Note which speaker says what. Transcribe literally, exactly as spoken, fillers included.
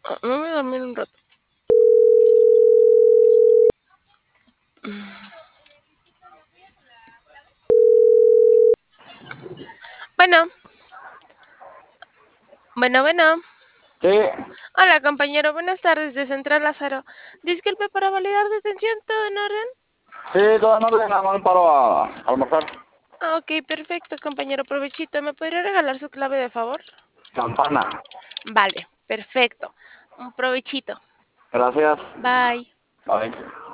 Speaker 1: Ah, me voy a dormir un rato. Bueno, bueno, bueno.
Speaker 2: Sí,
Speaker 1: Hola, compañero. Buenas tardes de Central Lázaro. Disculpe para validar detención. ¿Todo en orden?
Speaker 2: sí, toda no nada más paro a, a almorzar.
Speaker 1: Ah, ok, perfecto, compañero. Provechito. ¿Me podría regalar su clave de favor?
Speaker 2: Campana.
Speaker 1: Vale, perfecto. Un provechito.
Speaker 2: Gracias.
Speaker 1: Bye.
Speaker 2: Bye.